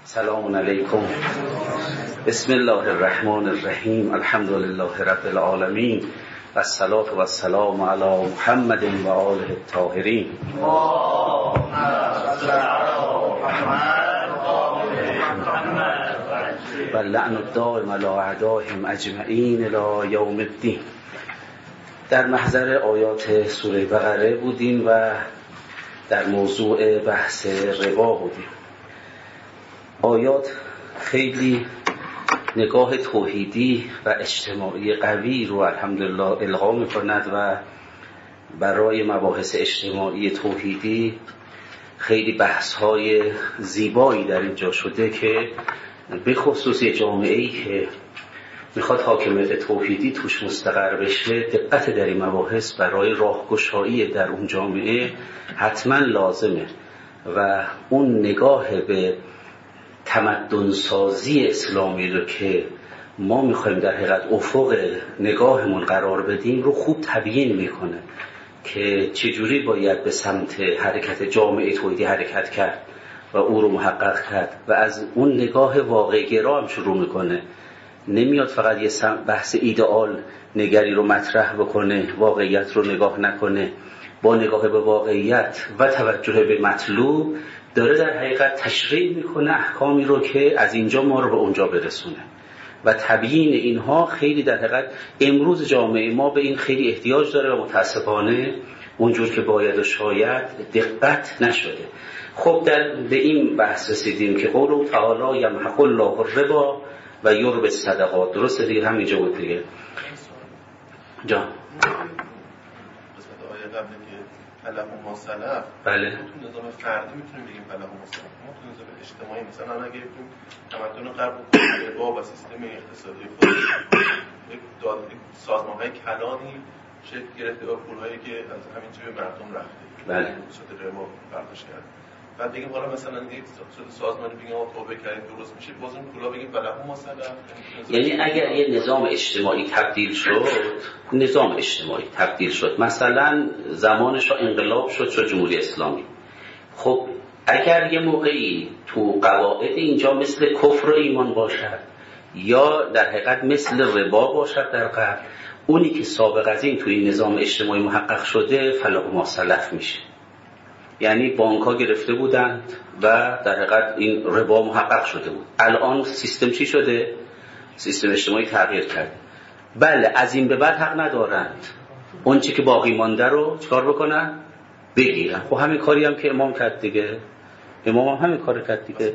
سلام علیکم. بسم الله الرحمن الرحیم. الحمد لله رب العالمین و الصلاة و السلام علی محمد و آله الطاهرین. و لعن الدائم علی اعدائهم اجمعین الی یوم الدین. در محضر آیات سوره بقره بودیم و در موضوع بحث ربا بودیم. آیات خیلی نگاه توحیدی و اجتماعی قوی رو الحمدلله القا می‌کند و برای مباحث اجتماعی توحیدی خیلی بحث‌های زیبایی در اینجا شده که به خصوص جامعه‌ای که میخواد حاکمیت توحیدی توش مستقر بشه، دقت در این مباحث برای راهگشایی در اون جامعه حتما لازمه و اون نگاه به تمدن سازی اسلامی رو که ما میخوایم در حقیقت افق نگاهمون قرار بدیم رو خوب تبیین میکنه که چجوری باید به سمت حرکت جامعه توحیدی حرکت کرد و او رو محقق کرد و از اون نگاه واقع گرا هم شروع میکنه. نمیاد فقط یه بحث ایدئال نگری رو مطرح بکنه، واقعیت رو نگاه نکنه. با نگاه به واقعیت و توجه به مطلوب داره در حقیقت تشریح میکنه احکامی رو که از اینجا ما رو به اونجا برسونه و تبیین اینها خیلی در حقیقت امروز جامعه ما به این خیلی احتیاج داره و متاسفانه اونجور که باید و شاید دقت نشده. خب به این بحث رسیدیم که قوله تعالی یمحق الله الربا و یربی الصدقات. درسته دیگه، همینجا بود دیگه. جان قسمت آیه قبلی که فله ما سلف، بله، تو نظام فردی میتونیم بگیم فله ما سلف. ما تو نظام اجتماعی مثلا اگه بگیم تمدن غرب با و سیستم اقتصادی خودش یک سازمان‌های کلانی شکل گرفته و پول‌هایی که از همین چیز به مردم رفته، بله، صورت ربا برداشت کرد. بعد بگیم حالا مثلا یک سازمانی بگیم آقا توبه کردیم درست میشه، باز اون پولا بگیم فله ما سلف. یعنی اگر یه نظام اجتماعی تبدیل شد، نظام اجتماعی تبدیل شد، مثلا زمانش انقلاب شد جمهوری اسلامی، خب اگر یه موقعی تو قواعد اینجا مثل کفر و ایمان باشد یا در حقیقت مثل ربا باشد در غرب، اونی که سابق از این تو این نظام اجتماعی محقق شده فله ما سلف میشه. یعنی بانک ها گرفته بودند و در حقیقت این ربا محقق شده بود. الان سیستم چی شده؟ سیستم اجتماعی تغییر کرد. بله، از این به بعد حق ندارند اون چی که باقی مانده رو چکار بکنن؟ بگیرن. خب همین کاری هم که امام کرد دیگه. امام هم همین کار کرد دیگه.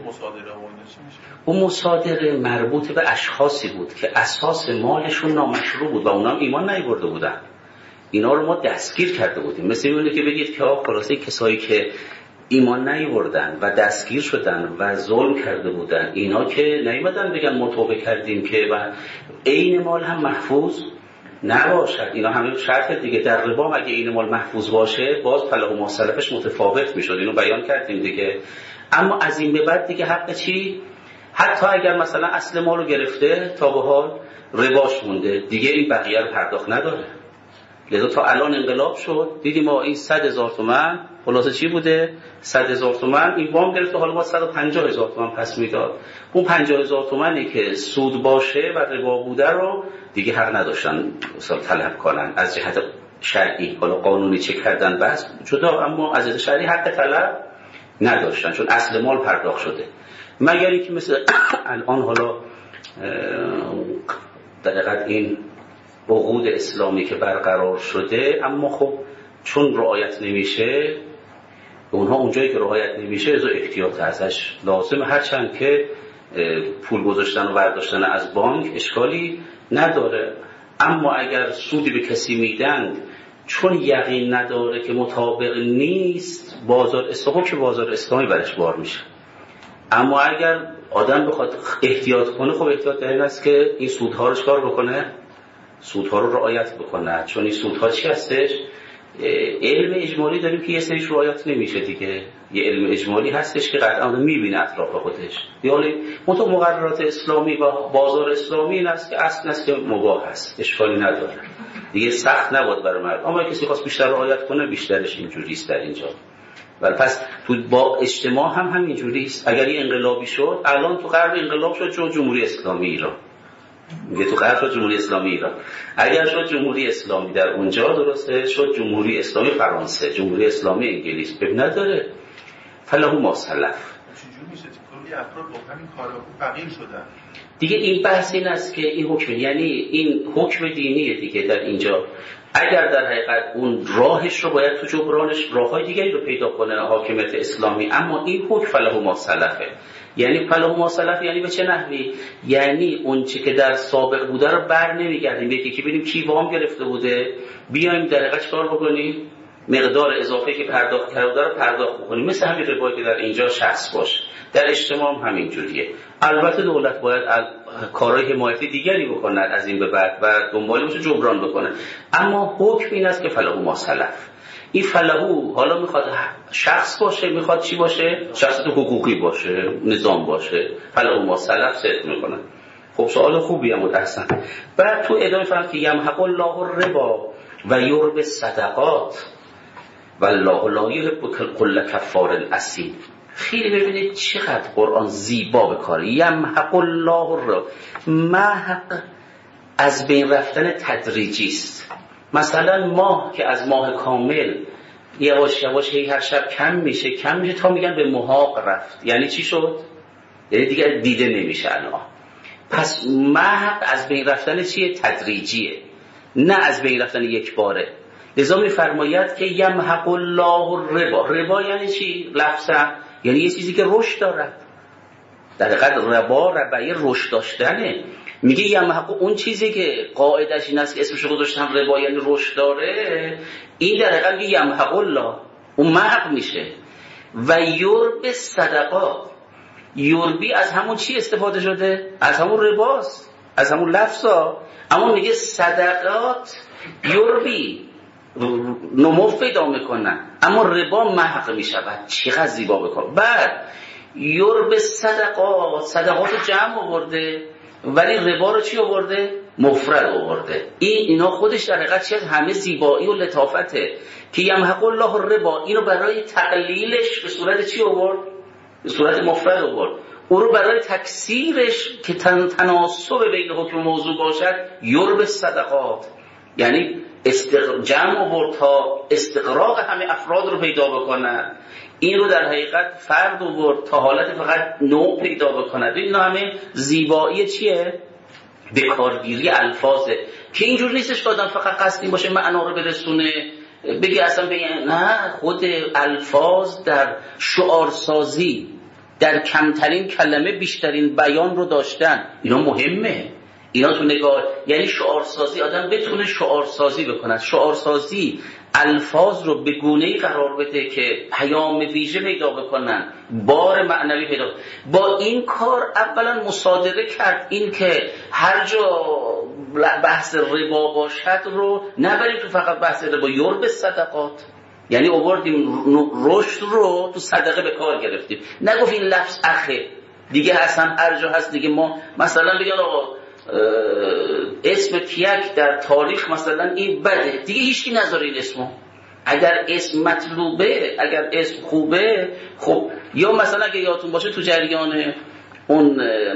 اون مصادره مربوط به اشخاصی بود که اساس مالشون نامشروع بود و اونا هم ایمان نیاورده بودن. اینا رو ما دستگیر کرده بودیم. مثل اینه که بگید که خلاصه کسایی که ایمان نیاوردن و دستگیر شدن و ظلم کرده بودن، اینا که نیومدن بگن ما توبه کردیم که و عین مال هم محفوظ نباشد. اینا همه شرط دیگه. در ربا اگه عین مال محفوظ باشه باز فله ما سلفش متفاوت میشد. اینو بیان کردیم دیگه. اما از این به بعد دیگه حق چی؟ حتی اگر مثلا اصل مالو گرفته تا به حال رباش مونده، دیگه این بقیه رو پرداخت نداره. لذا تا الان انقلاب شد، دیدیم ما این 100,000 تومان خلاصه چی بوده؟ 100,000 تومان این وام گرفته، حالا ما 150,000 تومان پس میداد. اون 50,000 تومانی که سود باشه و ربا بوده رو دیگه حق نداشتن مثلا طلب کنن از جهت شرعی. حالا قانونی چه کردن بس جدا، اما از جهت شرعی حق طلب نداشتن چون اصل مال پرداخت شده. مگر اینکه مثل الان حالا در حقیقت این عقود اسلامی که برقرار شده، اما خب چون رعایت نمیشه، اونها اونجایی که رعایت نمیشه از احتیاط ازش لازمه. هرچند که پول گذاشتن و برداشتن از بانک اشکالی نداره، اما اگر سودی به کسی میدن چون یقین نداره که مطابق نیست، بازار اسلامی که بازار اسلامی برش بار میشه. اما اگر آدم بخواد احتیاط کنه، خب احتیاط در این است که این سودها رو چکار بکنه؟ سودها رو رعایت بکنه. چون این سودها چی هستش؟ علم اجمالی داریم که یه سریش رعایت نمیشه دیگه. یه علم اجمالی هستش که قطعا میبینه اطراف خودش. یعنی مقررات اسلامی و بازار اسلامی این است که اصل است که مباح است، اشکالی نداره دیگه، سخت نبود برای مردم. اما کسی خواست بیشتر رعایت کنه، بیشترش اینجوری است در اینجا. ولی پس تو با اجتماع هم همینجوری است. اگر یه انقلابی شد، الان تو غرب انقلاب شد جمهوری اسلامی ایران، میگه تو غرب شد جمهوری اسلامی ایران، اگر شد جمهوری اسلامی در اونجا درسته، شد جمهوری اسلامی فرانسه، جمهوری اسلامی انگلیس، ببین نداره فله ما سلف. چجوری میشه کلی افراد با همین کارا فقیر شدن؟ دیگه این بحث این است که این حکم، یعنی این حکم دینیه دیگه در اینجا. اگر در حقیقت اون راهش رو باید تو جبرانش راههای دیگری رو پیدا کنه حاکمیت اسلامی، اما این حکم فله ما سلفه. یعنی فله ما سلف یعنی به چه نحوی؟ یعنی اون چی که در سابق بوده رو بر نمیگردیم، یکی که ببینیم کی وام گرفته بوده، بیایم در حقیقت چیکار بکنیم؟ مقدار اضافه که پرداخت کرده رو پرداخت بکنیم، مثل همین روایی که در اینجا شخص باشه. در اجتماع هم همینجوریه. البته دولت باید کارهای حمایتی دیگری بکنه از این به بعد و دنبالش رو جبران بکنه، اما حکم این است که فله ما سلف. این فلهو حالا میخواد شخص باشه، میخواد چی باشه؟ شخصیت حقوقی باشه، نظام باشه، فلهو ما سلف صدق میکنه. خب سوال خوبی هم بود احسن. بعد تو ادامه فرمود که یمحق الله الربا و یربی الصدقات والله لا یحب کل کفار اثیم. خیلی ببینید چقدر قرآن زیبا به کار. یمحق الله الربا، محق از بین رفتن تدریجی است. مثلا ماه که از ماه کامل یواش یواش هر شب کم میشه تا میگن به محاق رفت. یعنی چی شد؟ یعنی دیگه دیده نمیشه الان. پس محق از بین رفتن چیه؟ تدریجیه، نه از بین رفتن یک باره. لذا میفرماید که یمحق الله الربا. ربا یعنی چی؟ لفظا یعنی یه چیزی که رشد دارد. در حقیقت ربایی رشد داشتنه. میگه یمحق اون چیزی که قاعدش این است که اسمش رو گذاشتم ربا یعنی رشد داره، این در حقیقت میگه یمحق الله، اون محق میشه. و یربی الصدقات، یربی از همون چی استفاده شده؟ از همون رباست، از همون لفظا. اما میگه صدقات یربی نمو پیدا میکنن، اما ربا محق میشود. چقدر زیبا بکن. بعد یربی الصدقات، صدقات رو جمع آورده ولی ربا رو چی آورده؟ مفرد آورده. اینا خودش در حقیقت چیه؟ همه زیبایی و لطافته که یمحق الله الربا، اینو برای تقلیلش به صورت چی آورد؟ به صورت مفرد آورد. او رو برای تکثیرش که تناسب بین حکم موضوع باشد یربی الصدقات، یعنی جمع آورد تا استقراق همه افراد رو پیدا بکنن. این رو در حقیقت فرد آورد تا حالت فقط نوع پیدا بکند. اینا همه زیبایی چیه؟ به کارگیری الفاظه که اینجور نیستش که آدم فقط قصدی باشه معنا رو برسونه، بگی اصلا نه، خود الفاظ در شعارسازی در کمترین کلمه بیشترین بیان رو داشتن، اینا مهمه. اینا تو نگاه یعنی شعارسازی، آدم بتونه شعارسازی بکنه. شعارسازی الفاظ رو به گونه‌ای قرار بده که پیام ویژه پیدا بکنن، بار معنوی پیدا. با این کار اولا مصادره کرد این که هر جا بحث ربا باشد رو نبریم تو فقط بحث ربا. یربی الصدقات یعنی آوردیم رشد رو تو صدقه به کار گرفتیم. نگفت این لفظ اخه دیگه اصلا هر جا هست دیگه. ما مثلا بگن آقا اسم کیک در تاریخ مثلا این بده، دیگه هیچکی نذاره این اسمو. اگر اسم مطلوبه، اگر اسم خوبه، خب یا مثلا اگه یادتون باشه تو جریان اون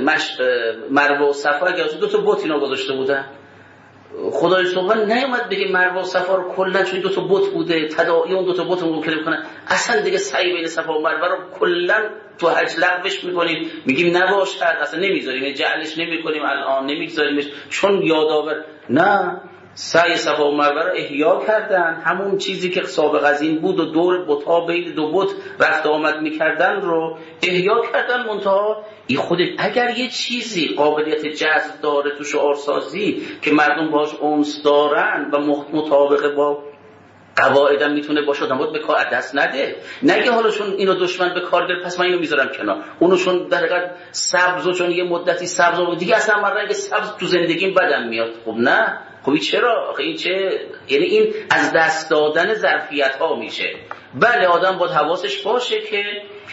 مروه و صفا اگه دو تا بت اینا گذاشته بودن، خدای سبحان نیومد بگه مروه و صفا رو کلا چون دو تا بت بوده تداعی اون دو تا بت رو ممکنه بکنن، اصلا دیگه سعی بین صفا و مروه رو کلا تو حج لغوش میکنیم، میگیم نباشد، اصلا نمیذاریم، جعلش نمیکنیم، الان نمیذاریمش چون یادآور. نه، سعی صفا و مروه رو احیا کردن، همون چیزی که سابق از این بود و دور بت‌ها بین دو بت رفت آمد میکردن رو احیا کردن. منتها این خودت اگر یه چیزی قابلیت جذب داره تو شعارسازی که مردم باهاش انس دارن و مطابق با قواعدم میتونه باشه، آدم باید به کار دست نده. نگه حالا چون اینو دشمن به کار گرفت پس من اینو میذارم کنار، اونو چون در حقیقت سبز چون یه مدتی سبز بود دیگه اصلا من رنگ سبز تو زندگیم بدم میاد. خب نه، خب چرا؟ آخه این چه؟ یعنی این از دست دادن ظرفیت ها میشه. بله آدم باید حواسش باشه که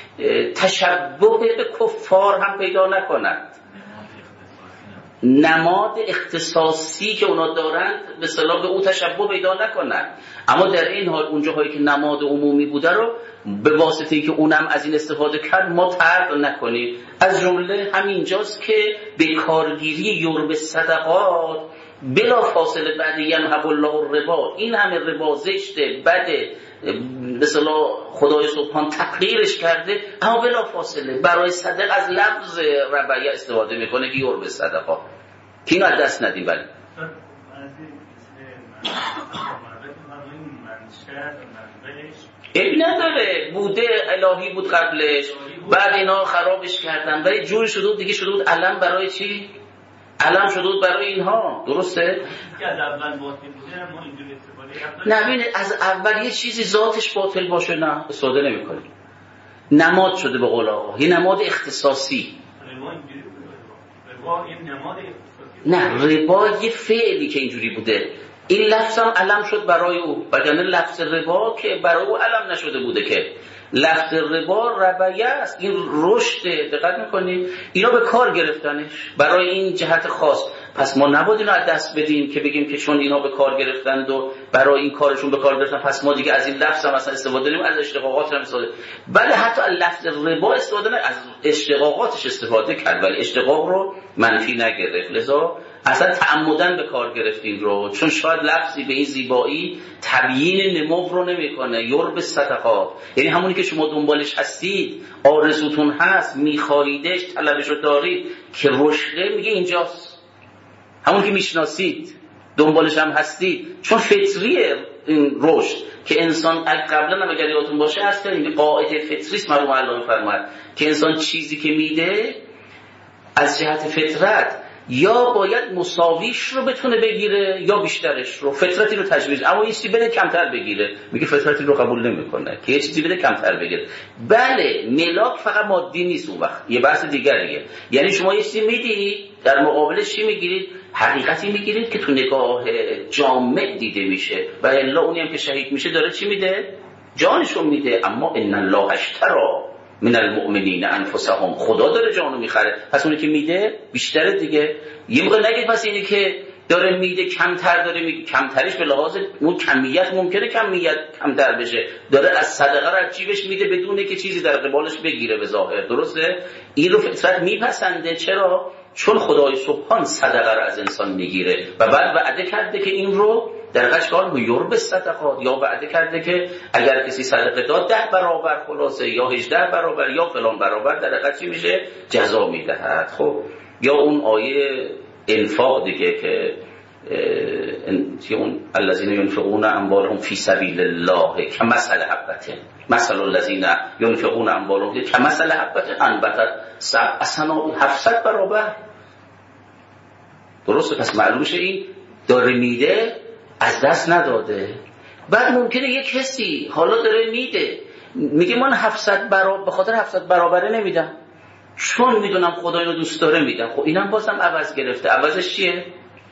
تشبه به کفار هم پیدا نکند، نماد اختصاصی که اونا دارند به اصطلاح به اون تشبه پیدا نکنند، اما در این حال اون جاهایی که نماد عمومی بوده رو به واسطه ای که اونم از این استفاده کرد ما ترک نکنیم. از جمله همینجاست که به کارگیری یرب صدقات بلا فاصله بعد یمحق الله الربا، این همه ربا زشته بده مثلا خدای سبحان تقلیلش کرده، اما بلا فاصله برای صدق از لفظ ربیه استفاده میکنه که یرب صدقات، که اینو از دست ندیم. ولی اب نداره، بوده الهی بود قبلش، بعد اینا خرابش کردن، ولی جور شده بود دیگه، شده بود علم برای چی؟ علم شده بود برای اینها. درسته؟ که از اول باطل بوده ما اینجوری استفاده نه ببینید از اول یه چیزی ذاتش باطل باشه نه استفاده نمی‌کنیم. نماد شده به قول آقا، یه نماد اختصاصی. ربا این نماد اختصاصی نه، ربا یه فعلی که اینجوری بوده، این لفظ هم علم شد برای او، وگرنه لفظ ربا که برای او علم نشده بوده که. لفظ ربا ربیه است، این رشد. دقت میکنید اینا به کار گرفتنش برای این جهت خاص. پس ما نباید اینا از دست بدیم که بگیم که چون اینا به کار گرفتند و برای این کارشون به کار گرفتن پس ما دیگه از این لفظ هم اصلا استفاده نمی‌کنیم، از اشتقاقات هم استفاده. بله حتی از لفظ ربا استفاده نه، از اشتقاقاتش استفاده کرد ولی اشتقاق رو منفی نگرفت. لذا اصلا تعمدن به کار گرفتیم رو، چون شاید لفظی به این زیبایی تبیین نمو رو نمیکنه. یرب صدقات یعنی همونی که شما دنبالش هستید، آرزوتون هست، میخواهیدش، طلبش رو دارید که رشده، میگه اینجاست. همون که میشناسید دنبالش هم هستید، چون فطریه این رشد که انسان قبلا هم اگر یادتون باشه هست که این قاعده فطریست مرحوم علامه فرمود که انسان چیزی که میده از جهت فطرت یا باید مساویش رو بتونه بگیره یا بیشترش رو، فطرتی رو تجویز، اما یه چیزی بده کمتر بگیره، میگه فطرتی رو قبول نمیکنه که یه چیزی بده کمتر بگیره. بله ملاک فقط مادی نیست، اون وقت یه بحث دیگریه. یعنی شما یه چیزی میدید در مقابلش چی میگیرید؟ حقیقتی میگیرید که تو نگاه جامع دیده میشه و الا اونی هم که شهید میشه داره چی میده؟ جانشون میده. اما ان الله اشتری من المؤمنین انفسهم، خدا داره جانو میخره، پس اونی که میده بیشتره دیگه. یه موقع نگید پس اینی که داره میده کمتر داره میده، کمترش به لحاظ اون کمیت ممکنه کمیت کمتر بشه، داره از صدقه رو از جیبش میده بدون که چیزی در قبالش بگیره به ظاهر. درسته؟ این رو فطرت میپسنده. چرا؟ چون خدای سبحان صدقه رو از انسان میگیره و بعد وعده کرده که این رو در قشقال یرب صدقات، یا وعده کرده که اگر کسی صدقه داد 10 برابر خلاصه یا 18 برابر یا فلان برابر در حقیقت چی میشه؟ جزا میدهد. خب یا اون آیه انفاق دیگه که اون الذين ينفقون اموالهم في سبيل الله كمثل حبة، مثل الذين ينفقون اموالهم كمثل حبة انبتت سبع سنابل، 700 برابر. درسته؟ پس معلوم شه این داره میده از دست نداده. بعد ممکنه یک کسی حالا داره میده میگه من 700 برابر به خاطر 700 برابره نمیدم، چون میدونم خدا اینو دوست داره میدم. خب اینم بازم عوض گرفته. عوضش چیه؟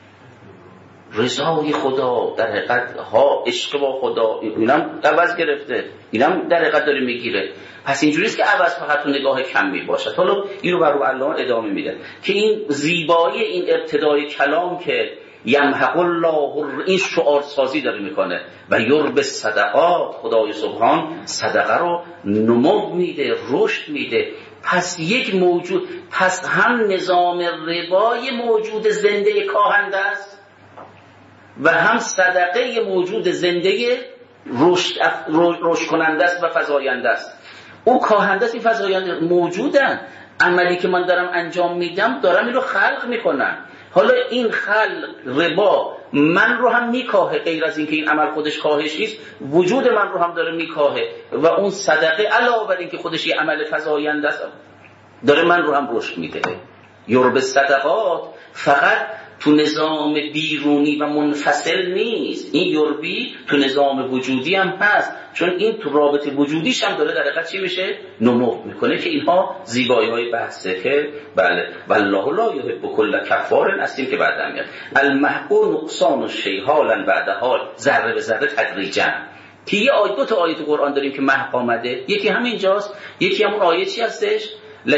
رضای خدا، در حقیقت ها عشق با خدا، اینم عوض گرفته، اینم در حقیقت داره میگیره. پس اینجوریست که عوض فقط تو نگاه کمی باشد. حالا اینو برای الله ادامه میده که این زیبایی این ابتدای کلام که یمحق الله، این شعار سازی داره میکنه و یرب صدقات، خدای سبحان صدقه رو نمو میده، رشد میده. پس یک موجود، پس هم نظام ربای موجود زنده کاهنده است و هم صدقه موجود زنده رشد کننده است و فزاینده است. او کاهنده است، این فزاینده موجودن. عملی که من دارم انجام میدم دارم این رو خلق میکنم. حالا این خلق ربا من رو هم میکاهه، غیر از این که این عمل خودش کاهش نیست، وجود من رو هم داره میکاهه. و اون صدقه علاوه بر این که خودش یه عمل فزاینده است داره من رو هم رشد میده. یرب صدقات فقط تو نظام بیرونی و منفصل نیست، این یربی تو نظام وجودی هم هست، چون این تو رابطه وجودیش هم داره در حقیقت چی میشه؟ نمو میکنه. که اینها زیبایی های بحثه که بله والله لا یحب کل کفار اثیم که بعدا میاد. المحقو نقصان الشیء حالا بعد حال، ذره به ذره تدریجا. که یه آیه، دو تا آیه تو قرآن داریم که محق آمده، یکی همینجاست، یکی همون آیه چی هستش؟ لا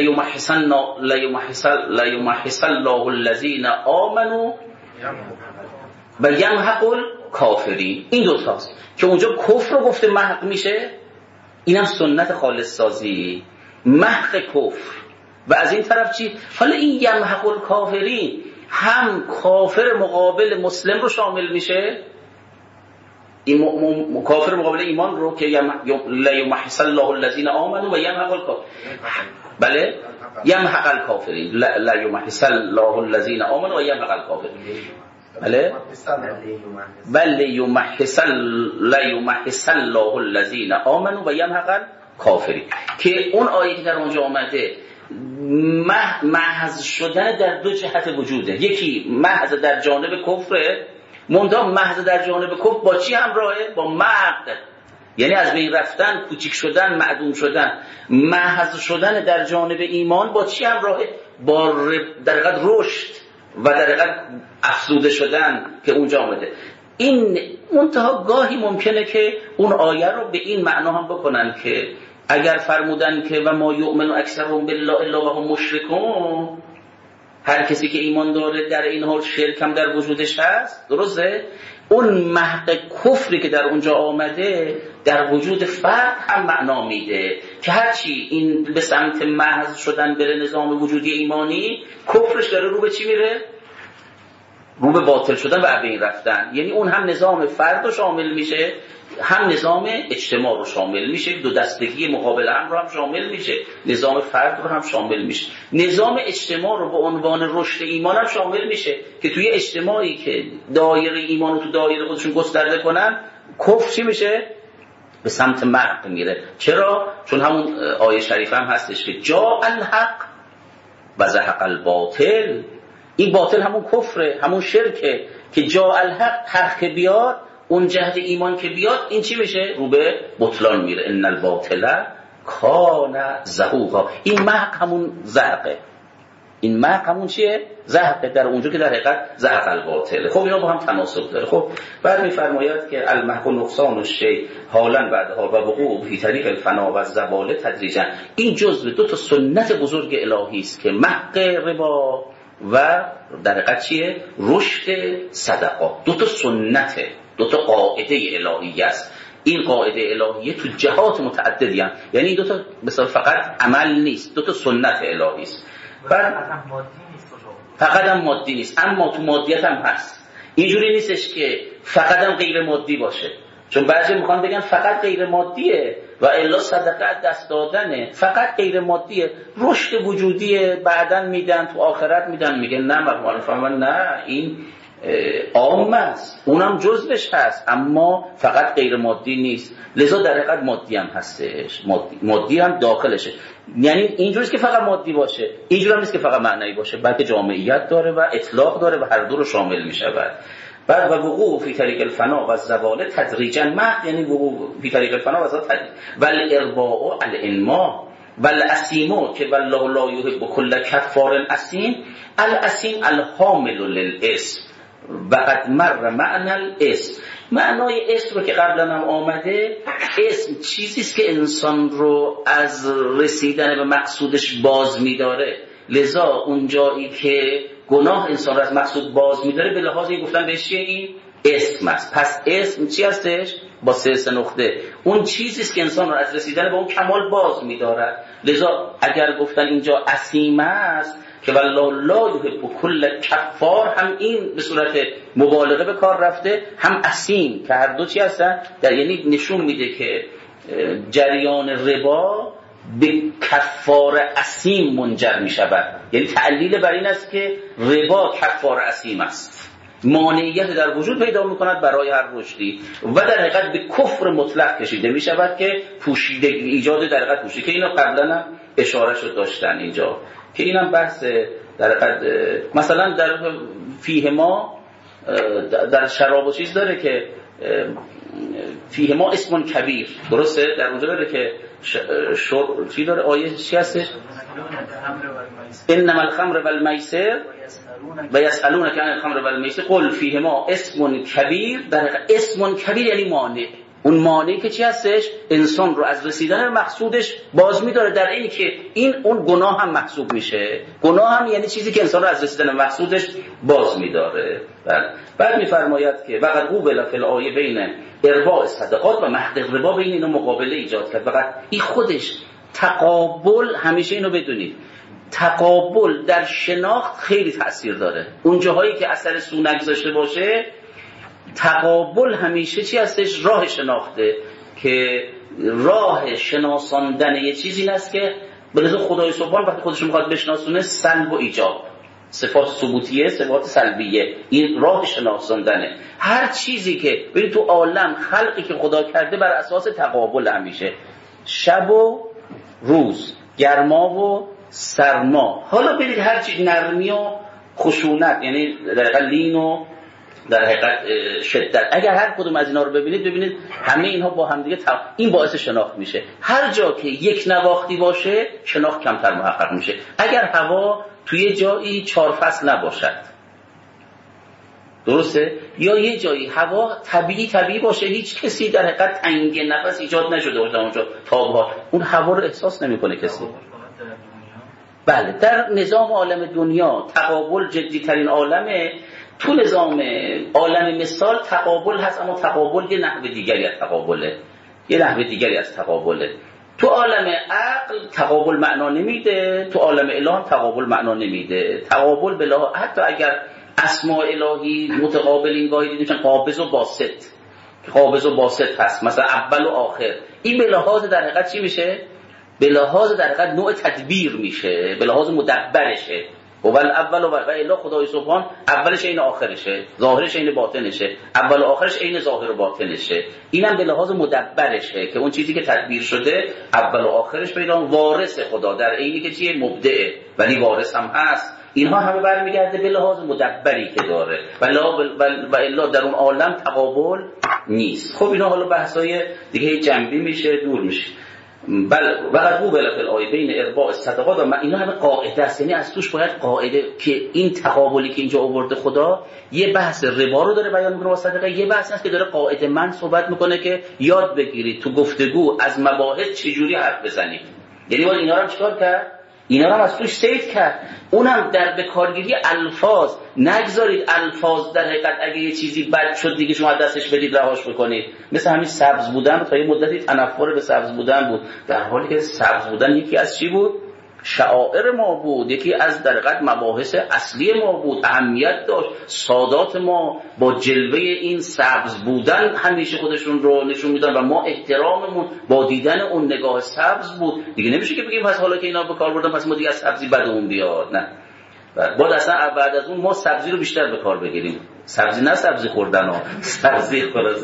یمحص الله الذین آمنوا و یمحق الکافرین. این دو تاست که اونجا کفر رو گفته محق میشه، اینم سنت خالص سازی، محق کفر. و از این طرف چی؟ حالا این یمحق الکافرین هم کافر مقابل مسلم رو شامل میشه، این کافر مقابل ایمان رو که لا یمحص الله الذین آمنوا و یمحق الکافرین. بله یمحق الکافرین، لا یمحص الله الذین آمنوا و یمحق الکافرین. بله بله یمحص الله الذین آمنوا و یمحق الکافرین، که اون آیه که در اونجا آمده محض شدن در دو جهت وجوده. یکی محض در جانب کفره، منتها محض در جانب کفر با چی همراهه؟ با محق، یعنی از بین رفتن، کوچیک شدن، معدوم شدن. محض شدن در جانب ایمان با چی همراهه؟ با در حقیقت رشد و در حقیقت افزوده شدن که اونجا آمده. این منتها گاهی ممکنه که اون آیه رو به این معنا هم بکنن که اگر فرمودن که و ما یؤمن اکثرهم بالله الا وهم مشرکون، هر کسی که ایمان داره در این حال شرک هم در وجودش هست، درسته؟ اون محق کفری که در اونجا آمده در وجود فرد هم معنا میده که هرچی این به سمت محض شدن بره نظام وجودی ایمانی، کفرش داره رو به چی میره؟ رو به باطل شدن و بین رفتن. یعنی اون هم نظام فرد رو شامل میشه، هم نظام اجتماع رو شامل میشه، دو دستگی مقابل هم رو هم شامل میشه، نظام فرد رو هم شامل میشه، نظام اجتماع رو به عنوان رشد ایمان هم شامل میشه که توی اجتماعی که دایره ایمان رو تو دایره خودشون گسترده کنن، کفر چی میشه؟ به سمت محق میره. چرا؟ چون همون آیه شریف هم هستش که جاء الحق و زهق الباطل. این باطل همون کفره، همون شرکه که جاء الحق، حق که بیاد، اون جهت ایمان که بیاد، این چی میشه؟ رو به بطلان میره. ان الباطل کان زهوقا. این محق همون زهقه، این محق همون چیه؟ زهقه، در اونجا که در حقیقت زهق الباطل. خب اینا با هم تناسب داره. خب بعد میفرماید که المحق نقصان الشیء حالا بعدها و وقوع فی طریق الفنا و الزوال تدریجا. این جزء دو تا سنت بزرگ الهی است که محق ربا و در حقیقت چیه؟ رشد صدقات. دو تا سنته، دو تا قاعده الهی است. این قاعده الهیه تو جهات متعددی هست، یعنی این دو تا مثلا فقط عمل نیست، دو تا سنت الهی است. فقط هم مادی نیست، اما تو مادیت هم هست. اینجوری نیستش که فقط هم غیر مادی باشه، چون بعضی میخوان بگن فقط غیر مادیه و الا صدقه دست دادنه، فقط غیر مادیه، رشد وجودیه، بعدن میدن، تو آخرت میدن. میگن نه مرحوم فرمان نه، این عام است، اونم جزءش هست، اما فقط غیر مادی نیست. لذا در حقیقت مادی هم هستش، مادی هم داخلشه. یعنی اینجوریه که فقط مادی باشه، اینجوری هم نیست که فقط معنایی باشه، بلکه جامعیت داره و اطلاق داره و هر دو رو شامل میشه. بعد و وقوع فی طریق الفنا و الزوال تدریجا، محق یعنی وقوع فی طریق الفنا و الزوال تدریجا، والارباء الانما والاسیمو که والله لا یحب کل کفار اسیم. الاسیم الحامل للاسم و قد مر معنی الاسم. معنای اسم رو که قبلا هم آمده، اسم چیزی است که انسان رو از رسیدن به مقصودش باز می‌داره. لذا اون جایی که گناه انسان رو از مقصود باز می‌داره، به لحاظ این گفتن بهش این اسم است. پس اسم چی هستش؟ با سه نقطه، اون چیزی است که انسان رو از رسیدن به اون کمال باز می‌دارد. لذا اگر گفتن اینجا اسیم است که والله لا یحب کل کفار، هم این به صورت مبالغه به کار رفته، هم اسیم، که هر دو چی هستن؟ یعنی نشون میده که جریان ربا به کفار اسیم منجر می شود. یعنی تعلیل بر این است که ربا کفار اسیم است، مانعیت در وجود پیدا می کند برای هر رشدی و در حقیقت به کفر مطلق کشیده می شود که پوشیده، ایجاد در حقیقت پوشیده، که اینا قبلا هم اشاره شد داشتن اینجا، که اینم بحث در حقیقت مثلا در فیه ما در شراب و چیز داره که فیه ما اسم کبیر، درسته؟ در اونجا داره که چی داره؟ آیه چی هستش؟ انما الخمر والمیسر و یسألونک عن الخمر والمیسر قل فیهما اسم کبیر. در حقیقت اسم کبیر یعنی مانع، اون مانعی که چی هستش؟ انسان رو از رسیدن مقصودش باز می‌داره، در اینی که این اون گناه هم محسوب میشه. گناه هم یعنی چیزی که انسان رو از رسیدن مقصودش باز می‌داره. بعد میفرماید که وقد قوبل فی الآیه بین ارباء الصدقات و محق الربا، بین اینا مقابله ایجاد کرد. فقط این خودش تقابل، همیشه اینو بدونید، تقابل در شناخت خیلی تأثیر داره. اون جاهایی که اثر سو نگذاشته باشه، تقابل همیشه چی هستش؟ راه شناخته، که راه شناساندن یه چیزی این است که بلکه خدای سبحان وقتی خودش میخواد بشناسونه سلب و ایجاب، صفات ثبوتیه، صفات سلبیه، این راه شناساندنه. هر چیزی که ببین تو عالم خلقی که خدا کرده بر اساس تقابل همیشه، شب و روز، گرما و سرما. حالا برید هر چیز نرمی و خشونت، یعنی در حقیقت لین و در حقیقت شدت، اگر هر کدوم از اینا رو ببینید همه اینها با هم دیگه این باعث شناخت میشه. هر جا که یک نواختی باشه شناخت کمتر محقق میشه. اگر هوا توی جایی 4 فصل نباشد، درسته؟ یا یه جایی هوا طبیعی باشه، هیچ کسی در حقیقت تنگ نفس ایجاد نشده باشه اونجا تابها، اون هوا رو احساس نمیکنه کسی. بله، در نظام عالم دنیا تقابل جدی ترین عالمه. تو نظام عالم مثال تقابل هست، اما تقابل یه نحو دیگری از تقابله. تو عالم عقل تقابل معنا نمیده، تو عالم اله تقابل معنا نمیده. تقابل بلا، حتی اگر اسماء الهی متقابلین گاهی دیدیم، قابض و باسط هست، مثلا اول و آخر، این به لحاظ در حقیقت چی میشه؟ به لحاظ در حقیقت نوع تدبیر میشه، به لحاظ مدبرشه. و اول و الا خدای سبحان اولش عین آخرشه، ظاهرش عین باطنشه، اول و آخرش عین ظاهر و باطنشه. اینم به لحاظ مدبرشه که اون چیزی که تدبیر شده اول و آخرش پیدا، وارث خدا در عینی که چیه؟ مبدعه ولی وارث هم هست. اینها همه برمیگرده به لحاظ مدبری که داره و الا در اون عالم تقابل نیست. خب اینا حالا بحثای دیگه جنبی میشه، دور میشه. بل وقد قوبل فی الآیه بین ارباء الصدقات و اینا همه قاعده است، یعنی از توش باید قاعده که این تقابلی که اینجا آورده خدا یه بحث ربا رو داره بیان میکنه با صدقه، یه بحث هست که داره قاعده من صحبت میکنه که یاد بگیرید تو گفتگو از مباحث چجوری حرف بزنید. یعنی باید اینا رو هم چیکار کرد؟ اینا رو هم از توش سید کرد. اونم در بکارگیری الفاظ، نگذارید الفاظ در حقیقت اگه یه چیزی بد شد دیگه شما دستش بدید رهاش بکنید. مثل همین سبز بودن، تا یه مدتی تنفر به سبز بودن بود، در حالی که سبز بودن یکی از چی بود؟ شعائر ما بود، یکی از در حقیقت مباحث اصلی ما بود، اهمیت داشت. سادات ما با جلوه این سبز بودن همیشه خودشون رو نشون میدن و ما احتراممون با دیدن اون نگاه سبز بود. دیگه نمیشه که بگیم پس حالا که اینا به کار بردن پس ما دیگه از سبزی بدمون بیاد، نه. بعد اصلا بعد از اون ما سبزی رو بیشتر به کار بگیریم. سبزی نه سبزی خوردن ها، سبزی خلاصه.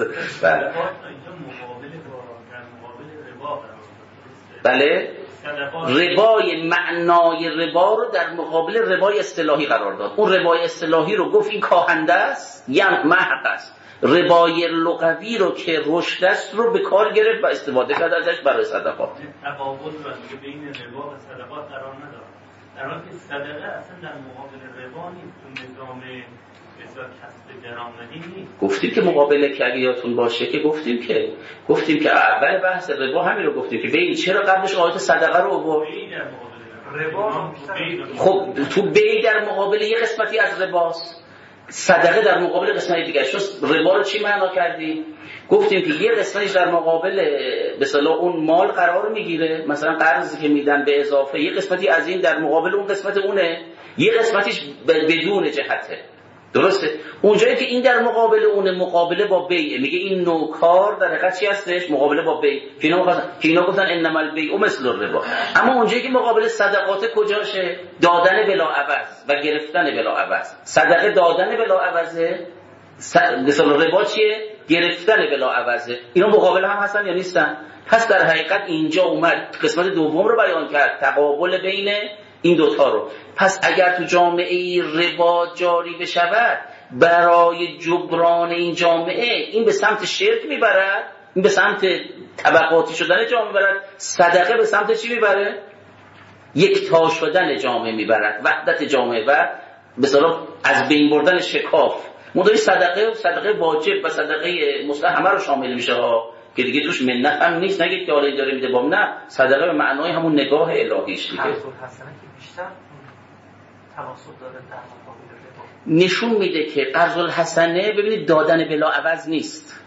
بله ربای معنای ربا رو در مقابل ربای اصطلاحی قرار داد. اون ربای اصطلاحی رو گفت این کاهنده است یا محق است. ربای لغوی رو که رشد است رو به کار گرفت و استفاده کرد ازش برای صدقات. تفاوت رو بین ربا و صدقات قرار نداد. در حالی که صدقه اصلا در مقابل ربا نیست، تو نظام بسیار کسب درآمدی نیست. گفتیم که مقابله که اگه یادتون باشه که گفتیم که اول بحث ربا همین رو گفتیم که ببین چرا قبلش آیات صدقه رو آورد. ربا خب تو بی در مقابل یه قسمتی از رباست، صدقه در مقابل قسمتی دیگه است. ربا رو چی معنا کردیم؟ گفتیم که یه قسمتش در مقابل به اصطلاح اون مال قرار میگیره، مثلا قرضی که میدن به اضافه، یه قسمتی از این در مقابل اون قسمت اونه، یه قسمتیش بدون جهته. درسته؟ اونجایی که این در مقابل اونه، مقابله با بیع، میگه این نوع کار در حقیقت چی هستش؟ مقابله با بیع. که اینا گفتن انما البیع مثل الربا. اما اونجایی که مقابل صدقات کجاشه؟ دادن بلا عوض و گرفتن بلا عوض. صدقه دادن بلا عوضه، مثلا ربا چیه؟ گرفتن بلا عوضه. اینا مقابل هم هستن یا نیستن؟ پس در حقیقت اینجا اومد قسمت دوم رو بیان کرد، تقابل بین این دوتا رو. پس اگر تو جامعه ربا جاری بشود، برای جبران این جامعه این به سمت شرک میبرد، این به سمت طبقاتی شدن جامعه میبرد. صدقه به سمت چی میبره؟ یک تا شدن جامعه میبرد، وحدت جامعه و مثلا از بین بردن شکاف. مداری صدقه واجب و صدقه مستحب همه رو شامل میشه ها، که دیگه توش منت هم نیست. نگید که حالا داره میده بام، نه، صدقه به معنای همون نگاه الهیش دیگه. حسنه که بیشتر تناسب داره در مقابل ربا؟ نشون میده که قرض الحسنه ببینید دادن بلا عوض نیست.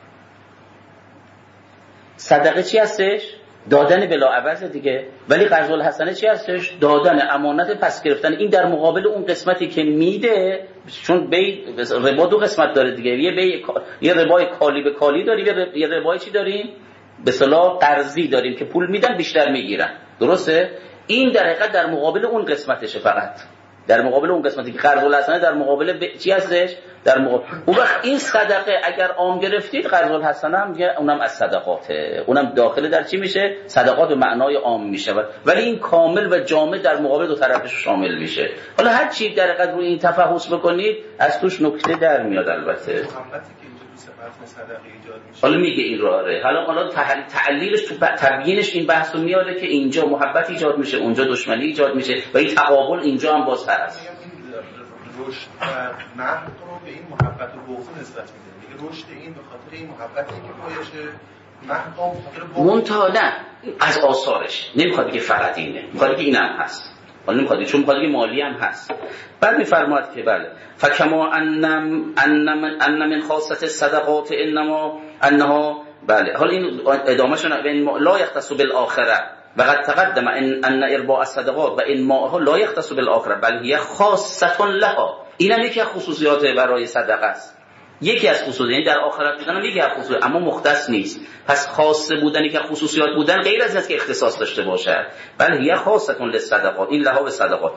صدقه چی هستش؟ دادن بلا عوض دیگه. ولی قرض الحسنه چی هستش؟ دادن امانت پس گرفتن. این در مقابل اون قسمتی که میده، چون ربا دو قسمت داره دیگه. یه ربای کالی به کالی داریم، یه ربای چی داریم؟ به اصطلاح قرضی داریم که پول میدن بیشتر میگیرن. درسته؟ این در حقیقت در مقابل اون قسمتشه، فقط در مقابل اون قسمتی که قرض الحسنه در مقابل چی هستش؟ در مقابل اون وقت این صدقه اگر عام گرفتید قرض الحسنه هم دیگه اونم از صدقاته، اونم داخل در چی میشه؟ صدقات به معنای عام میشه، ولی این کامل و جامع در مقابل دو طرفش شامل میشه. حالا هر چی در حقیقت روی این تفحص بکنید از توش نکته در میاد. البته حالا میگه این راه، حالا تعلیلش تو تبیینش این بحثو میاره که اینجا محبت ایجاد میشه، اونجا دشمنی ایجاد میشه و این تقابل اینجا هم باز هست. رشد و نحو رو به این محبت و بغض نسبت میده. میگه رشد این به خاطر این محبتی که پایشه، نحو به خاطر بغض. منتها نه، از آثارش نمیخواد بگه فقط اینه، میخواد بگه اینم هست. حالا نمیخواد، چون میخواد بگه مالی هم هست. بعد میفرماید که بله فکما ان من خاصه الصدقات انها بله. حالا این ادامهشون لا یختص بالاخره وقد تقدم ان ارباء الصدقات و انماءها لا یختص بالاخره بل هي خاصه لها. اینم یکی از خصوصیات برای صدقه است، یکی از خصوصیات، یعنی در آخرت بودن یکی از خصوصیات، اما مختص نیست. پس خاصه بودنی که خصوصیات بودن غیر از اینه که اختصاص داشته باشه. بل هي خاصه للصدقات، این لها به صدقات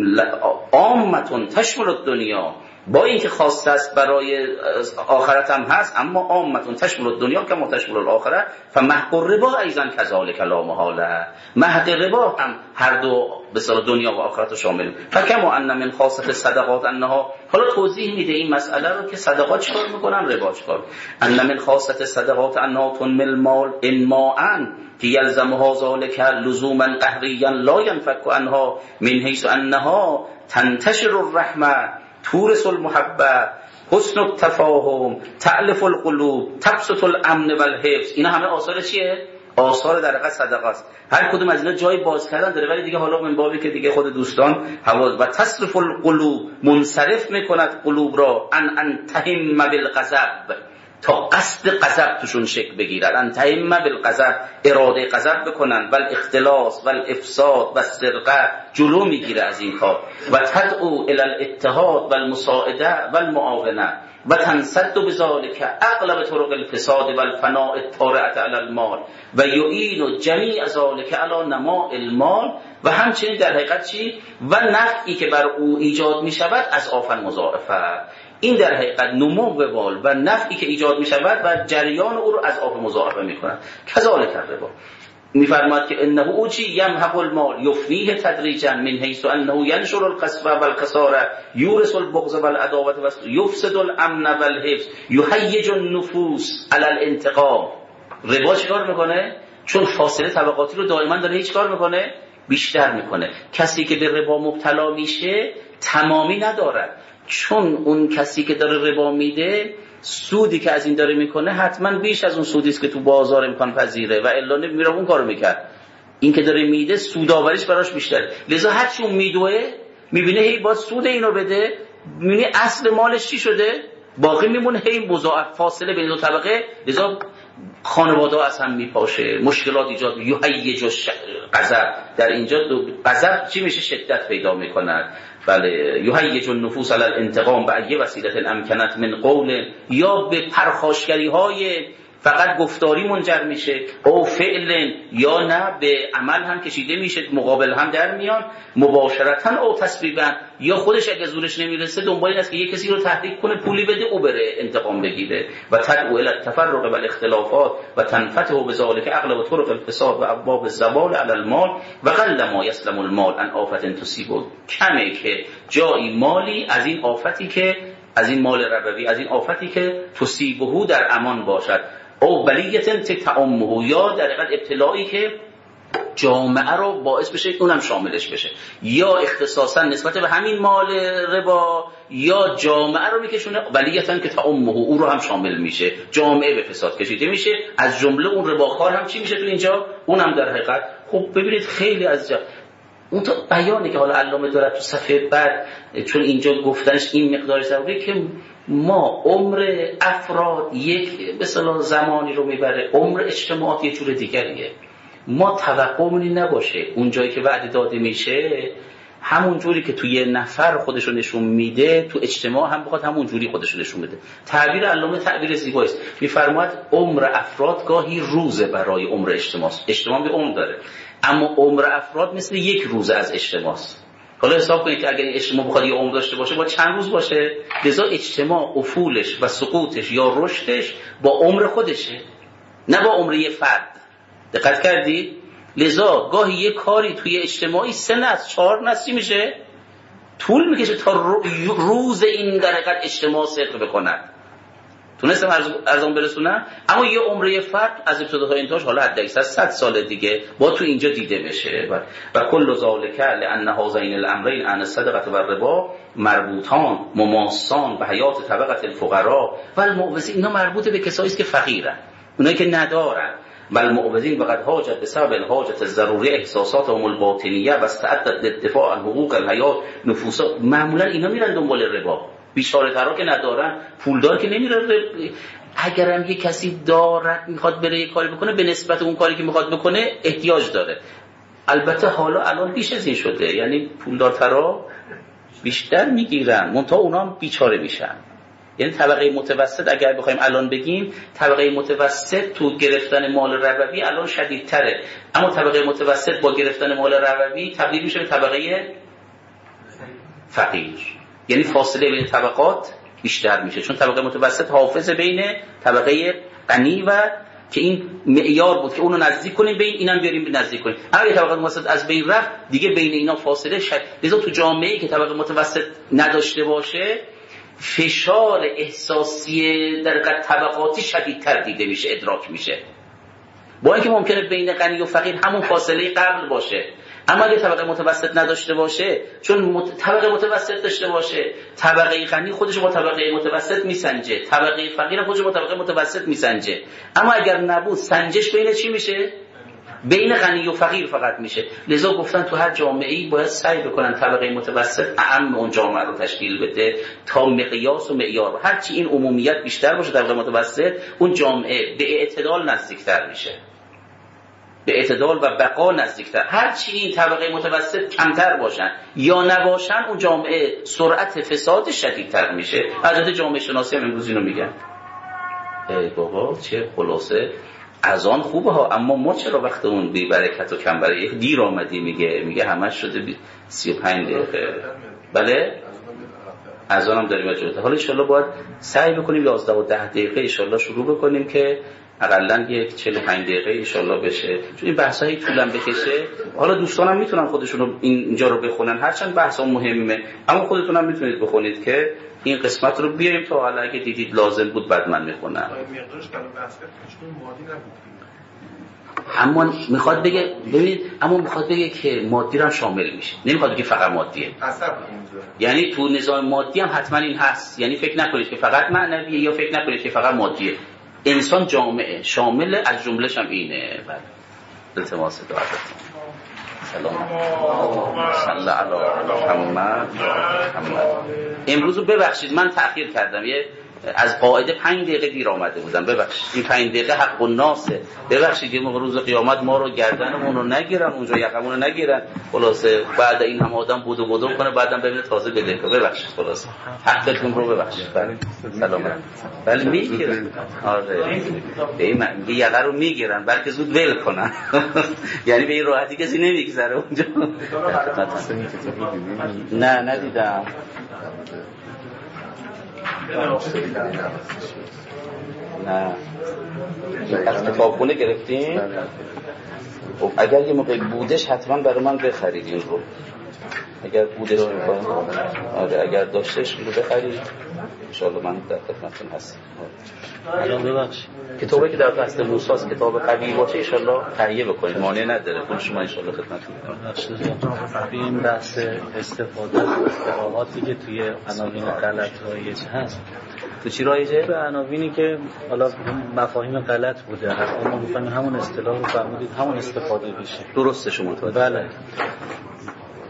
عامه تشمل الدنیا، با اینکه خاص است برای آخرت هم هست، اما عامه تشمل الدنیا که تشمل الاخره. فمحق الربا ایضا كذلك لا محاله، محق ربا هم هر دو به اصطلاح دنیا و آخرت رو شامل. فکما ان من خاصه الصدقات انها، حالا توضیح میده این مسئله رو که صدقات چیکار میکنن، ربا چیکار. ان من خاصه الصدقات انها تنمي المال انماء که یلزمها ذلك لزوما قهريا لا ينفك عنها من حيث انها تنتشر الرحمه تورث المحبه حسن التفاهم تألف القلوب تبسط الامن والحفظ. اینا همه آثار چیه؟ آثار در حقیقت صدقه است. هر کدوم از اینا جای باز کردن داره، ولی دیگه حالا من بابی که دیگه خود دوستان و تصرف القلوب، منصرف میکند قلوب را ان تهم بالغضب، تا قصد غضب توشون شکل بگیرد. ان تهم بالغضب، اراده غضب بکنن، بل اختلاس و الافساد و السرقه، جلو میگیره از این کار. و تدعو الی الاتحاد و المساعده و المعاونه و تنسد بذلك اغلب طرق الفساد و الفناء الطارئه علی المال و یعین جمیع ذلك علی نماء المال. و همچنین در حقیقت چی؟ و نفعی که بر او ایجاد می شود از آفن مضاعفه. این در حقیقت نمو مال و نفعی که ایجاد می شود و جریان او رو از آفن مضاعفه می کند. کذالک الربا، میفرماید که انه اوجی یمحق المال یفنیه تدریجا من حیث انه ینشر القسوه والخساره یورث البغض والعداوه و یفسد الامن والحفظ یهیج النفوس علی الانتقام. ربا چیکار میکنه؟ چون فاصله طبقاتی رو دائما داره هیچ کار میکنه؟ بیشتر میکنه. کسی که به ربا مبتلا میشه تمامی نداره، چون اون کسی که داره ربا میده سودی که از این داره میکنه حتما بیش از اون سودی است که تو بازار امکان پذیره و الا نمیره اون کارو میکرد. این که داره میده سودآوریش براش بیشتره، لذا هر چون میدوه میبینه هی باز سود اینو بده، میبینه اصل مالش چی شده، باقی میمونه هی مضاعف، فاصله بین دو طبقه، لذا خانواده از هم میپاشه، مشکلات ایجاد، یهیج غضب. در اینجا غضب چی میشه؟ شدت پیدا میکنه. بله، یهیج النفوس علی الانتقام بأی وسیله امکنت من قول، یا به پرخاشگری های فقط گفتاری منجر میشه، او فعل، یا نه به عمل هم کشیده میشه، مقابل هم در میان، مباشرتا او تسبیبا، یا خودش اگه زورش نمیرسه دنبال این است که یک کسی رو تحریک کنه پولی بده او بره انتقام بگیره. و تدعو الی التفرق و الاختلافات و تنفتح بذلک اغلب طرق الفساد و ابواب الزوال علی المال و قل ما یسلم المال عن آفت تصیبه. کمه که جایی مالی از این آفتی که از این مال ربوی، از این آفتی که تصیبه در امان باشد، او بلیتن تتعمه، یا در حقیقت ابتلایی که جامعه رو باعث بشه اونم شاملش بشه، یا اختصاصا نسبت به همین مال ربا، یا جامعه رو میکشونه بلیتن که تعمه، او رو هم شامل میشه، جامعه به فساد کشیده میشه، از جمله اون رباخوار هم چی میشه تو اینجا، اونم در حقیقت. خب ببینید خیلی از اون تو بیانه که حالا علامه داره تو صفحه بعد، چون اینجا گفتنش این مقدار ضروریه که ما عمر افراد یک به اصطلاح زمانی رو میبره، عمر اجتماعات یه جور دیگریه. ما توقعمون نباشه اون جایی که وعده داده میشه همون جوری که توی نفر خودشو نشون میده تو اجتماع هم بخواد همون جوری خودشو نشون بده. تعبیر علامه تعبیر زیبایی است. میفرماید عمر افراد گاهی روزه برای عمر اجتماع. اجتماع به عمر داره، اما عمر افراد مثل یک روز از اجتماع است. حالا حساب کنید که اگر اجتماع بخواد یه عمر داشته باشه با چند روز باشه؟ لذا اجتماع افولش و سقوطش یا رشدش با عمر خودشه، نه با عمر یه فرد. دقت کردید؟ لذا گاهی یه کاری توی اجتماعی 3 نسل 4 نسل میشه، طول میکشه تا روز این در حقیقت اجتماع صدق بکنن. تونستم ارزان برسونم. اما یه عمره فرد از ابتدا تا انتهاش حالا حد اکثر 100 سال دیگه با تو اینجا دیده بشه. و کل ذالک لان هذین الامرین عن الصدقه و الربا مربوطان مماسان به حیات طبقه الفقراء و المعوزین. اینا مربوط به کسایی است که فقیرن، اونایی که ندارن. بل معوزین وقد حاجت بسبب الحاجت الضروری احساساتهم الباطنیه و استعدت للدفاع عن حقوق الحیات نفوسا. معمولا اینا میرن دنبال ربا. بیچاره ترا که ندارن، پولدار که نمیره. اگرم یه کسی دارد میخواد بره یه کاری بکنه، به نسبت اون کاری که میخواد بکنه احتیاج داره. البته حالا الان بیش از این شده، یعنی پولدار ترا بیشتر میگیرن، منتها اونا هم بیچاره میشن. یعنی طبقه متوسط اگر بخوایم الان بگیم، طبقه متوسط تو گرفتن مال ربوی الان شدیدتره، اما طبقه متوسط با گرفتن مال ربوی تبدیل میشه به طبقه فقیر. یعنی فاصله بین طبقات بیشتر میشه، چون طبقه متوسط حافظ بین طبقه غنی و که این معیار بود که اونو نزدیک کنیم به اینم بیاریم به نزدیک کنیم. اگه طبقه متوسط از بین رفت دیگه بین اینا فاصله شد. لذا تو جامعه‌ای که طبقه متوسط نداشته باشه فشار احساسی در حقیقت طبقاتی شدیدتر دیده میشه، ادراک میشه، با اینکه ممکنه بین غنی و فقیر همون فاصله قبل باشه. اما اگه طبقه متوسط نداشته باشه، چون طبقه متوسط داشته باشه، طبقه غنی خودش با طبقه متوسط میسنجه، طبقه فقیر خودش با طبقه متوسط میسنجه. اما اگر نبود سنجش بین چی میشه؟ بین غنی و فقیر فقط میشه. لذا گفتن تو هر جامعه‌ای باید سعی بکنن طبقه متوسط اعم اون جامعه رو تشکیل بده تا مقیاس و معیار. هرچی این عمومیت بیشتر باشه طبقه متوسط، اون جامعه به اعتدال نزدیکتر میشه، به اعتدال و بقا نزدیکتر. هرچی این طبقه متوسط کمتر باشن یا نباشن، اون جامعه سرعت فساد شدیدتر میشه. البته جامعه شناسی هم امروز اینو میگن. ای بابا چه خلاصه از آن خوبه ها، اما ما چرا وقتمون بی برکت و کم برکت؟ دیر آمدی میگه همش شده 35 دقیقه. بله از آنم داریم وجود. حالا ان شاءالله باید سعی بکنیم 11 و 10 دقیقه ان شاءالله شروع بکنیم که حداقل یک 45 دقیقه ان شاءالله بشه، چون این بحثایی طولم بکشه. حالا دوستانم میتونن خودشون اینجا رو بخونن، هرچند بحثا مهمه، اما خودتونم میتونید بخونید که این قسمت رو بیاریم تا حالا اگه دیدید لازم بود بعد من میخونم. مقدارش کلام بحث چون مادی نبود. اما میخواد بگه ببینید، اما میخواد بگه که مادی رو هم شامل میشه، نمیخواد بگه فقط مادیه. یعنی تو نظام مادی هم حتما این هست، یعنی فکر نکنید که فقط معنویه یا فکر نکنید که فقط مادیه. انسان جامعه شامل از جملهش هم اینه. بله التماس دعاتون. سلام صلی علی محمد. امروز رو ببخشید من تأخیر کردم، یه از قاعده 5 دقیقه دیر آمده بودم، ببخشید. این 5 دقیقه حق الناسه، ببخشید. یه موقع روز قیامت ما رو گردنمون رو نگیرن، اونجا یقمون رو نگیرن، خلاصه بعد این هم آدم بودو کنه، بعدم ببینه تازه بده. ببخشید خلاصه حقتون رو ببخشید. بله سلام. بله میگیرن، آره به من میگه یقه رو میگیرن بلکه زود ول کنن. یعنی به این راحتی کسی نمیگذره اونجا. نه ندیدم. نه از کتابخونه گرفتیم. خب اگر یه موقع بودش حتما برای من بخرید این رو، اگر بودش آره اگر داشتش رو بخرید انشاءالله من در خدمتتون هستم. الان ببخشید کتابی که در دست موسی است کتاب قوی باشه انشاءالله تهیه بکنید، مانع نداره، پول شما انشاءالله خدمتتون میکنم. این بحث استفاده از اصطلاحاتی که توی عناوین غلط رایج هست، تو چی رایجه؟ به عناوینی که حالا مفاهیم غلط بوده، حتی ما می‌فهمیم همون اصطلاح رو فرمودید همون استفاده بشه. درسته شما تو. بله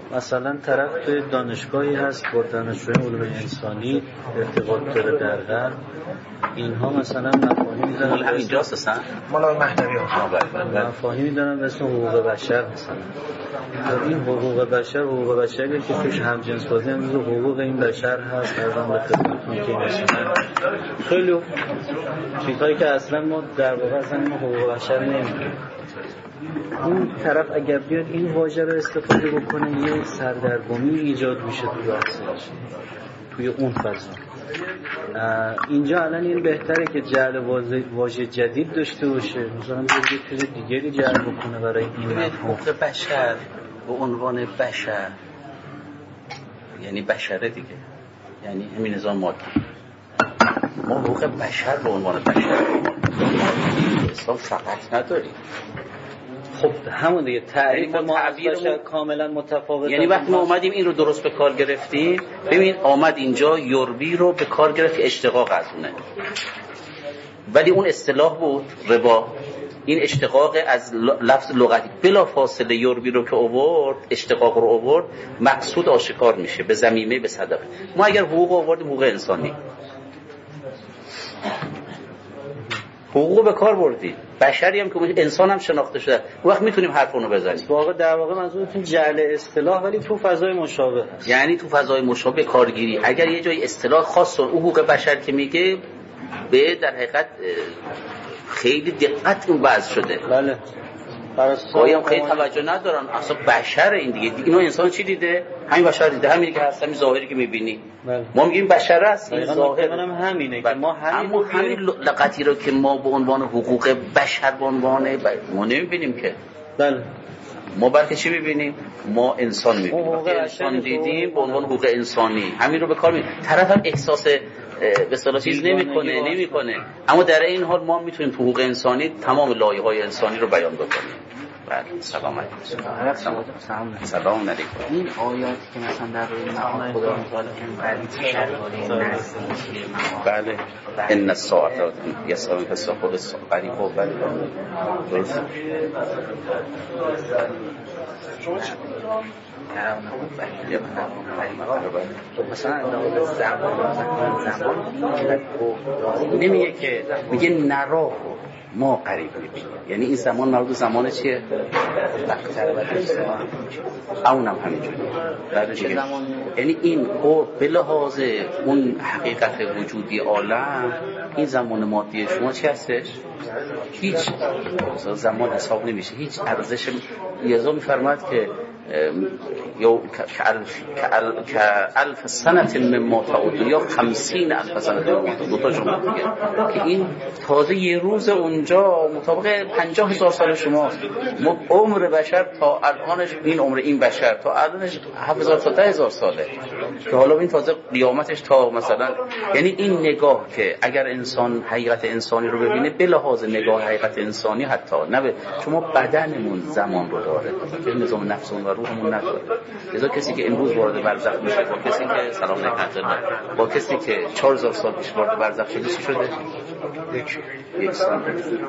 مثلا طرف توی دانشگاهی هست با دانشجوی علوم انسانی ارتباط داره در غرب، اینها مثلا مفاهیمی دارن مال همینجاست اصلا مال مهدوی ها مفاهیمی دارن به اسم حقوق بشر. مثلا این حقوق بشر، حقوق بشری که توش همجنس بازی هم حقوق این بشر هست. ارزم به خدمتتون که مثلا خیلی چیزهایی که اصلا ما در واقع اصلا ما حقوق بشر نمی‌دونیم. اون طرف اگر بیاد این واژه رو استفاده بکنه یه سردرگمی ایجاد میشه تو بحثش توی اون فضا. اینجا الان این بهتره که جعل واژه جدید داشته باشه، مثلا یه چیز دیگری جعل بکنه برای این حقوق بشر به عنوان بشر، یعنی بشره دیگه، یعنی همین نظام مادی. ما حقوق بشر به عنوان بشر اسلام فقط نداریم. خب همون دیگه تعریف ما بشر کاملا متفاوته. یعنی وقتی ما اومدیم این رو درست به کار گرفتیم، ببین آمد اینجا یوربی رو به کار گرفت که اشتقاق از اونه، ولی اون اصطلاح بود ربا. این اشتقاق از لفظ لغتی بلا فاصله یوربی رو که آورد، اشتقاق رو آورد، مقصود آشکار میشه به ضمیمه به صدقه. ما اگر حقوق آوردیم حقوق انسانی، حقوق به کار بردیم، بشری هم که انسان هم شناخته شده، وقت میتونیم حرفونو بزنیم. در واقع منظورتون جعل اصطلاح ولی تو فضای مشابه هست. یعنی تو فضای مشابه کارگیری. اگر یه جای اصطلاح خاص حقوق بشر که میگه به در حقیقت خیلی دقت اون وضع شده. بله. گاهی هم خیلی توجه ندارن اصلا بشر این دیگه. اینو انسان چی دیده؟ همین بشر دیده، همینی که هست، همین ظاهری که میبینی. بله. ما میگیم بشر است، این ظاهر هم همینه که ما همین لغتی رو که ما به عنوان حقوق بشر به عنوان ما نمیبینیم که. بله. ما بلکه چی میبینیم؟ ما انسان میبینیم. انسان دیدیم به عنوان حقوق انسانی، همین رو به کار میبریم. طرف هم احساس به اصطلاح چیز نمیکنه، اما در این حال ما میتونیم تو حقوق انسانی تمام لایه‌های انسانی رو بیان بکنیم. بله. سلام علیکم. سلام علیکم. این آیاتی که مثلا در روی معاد خدا متعالی که درباره نسل بله ان الساعه یسألون فساخذ قریب و بله درست. مثلا زمان نمیگه که میگه نراه ما قریب میبینیم، یعنی این زمان مربوط زمان چیه؟ اونم همینجوریه. یعنی این به لحاظ اون حقیقت وجودی عالم، این زمان مادی شما چی هستش؟ هیچ زمان حساب نمیشه، هیچ ارزش. یزا میفرماید که که الف سنت مما تعود یا 50,000 سنت مما تعود. دو تا جمله دیگه که این تازه یه روز اونجا مطابق 50,000 سال شماست. عمر بشر تا الانش، این عمر این بشر تا الانش 7,000 تا 10,000 ساله، که حالا این تازه قیامتش تا مثلا. یعنی این نگاه که اگر انسان حقیقت انسانی رو ببینه به لحاظ نگاه حقیقت انسانی، حتی نه شما بدنمون زمان رو داره که نظام نفسمون و روحمون نداره. لذا کسی که امروز وارد برزخ میشه با کسی که سلام علیکم با کسی که 4,000 سال پیش وارد برزخ شده چی شده؟ یک سال.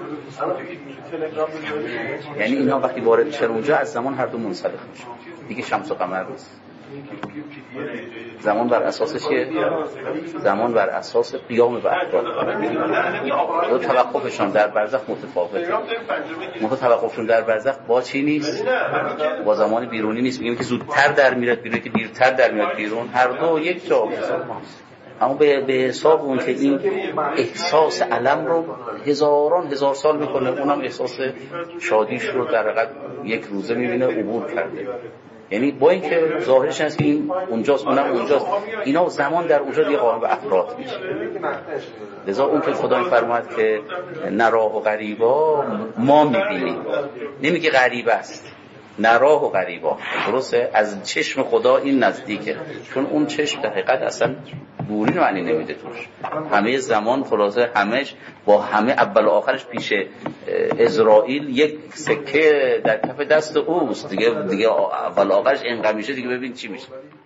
یعنی اینا وقتی وارد میشن اونجا از زمان هر دو منسلخ میشه دیگه، شمس و قمر نیست. زمان بر اساس چیه؟ زمان بر اساس قیام به افراد. توقفشون در برزخ متفاوته. توقفشون در برزخ با چی نیست؟ با زمان بیرونی نیست. میگیم که زودتر در میاد بیرون که دیرتر در میاد بیرون، هر دو یک جا. اما به حساب اون که این احساس علم رو هزار سال میکنه، اونم احساس شادیش رو در حقیقت یک روزه میبینه عبور کرده. یعنی با اینکه ظاهرش هست که این اونجاست اونم اونجاست، اینا زمان در اونجا دیگه قائم به افراد میشه. لذا اون که خدا میفرماید که نراه و غریبا ما میبینیم، نمیگه غریب است، نراه و غریبا. درسته؟ از چشم خدا این نزدیکه، چون اون چشم در حقیقت اصلا دوری معنی نمیده توش. همه زمان خلاصه همش با همه اول و آخرش پیش اسرائیل یک سکه در کف دست اوست دیگه اول و آخرش اینقدر میشه دیگه. ببین چی میشه.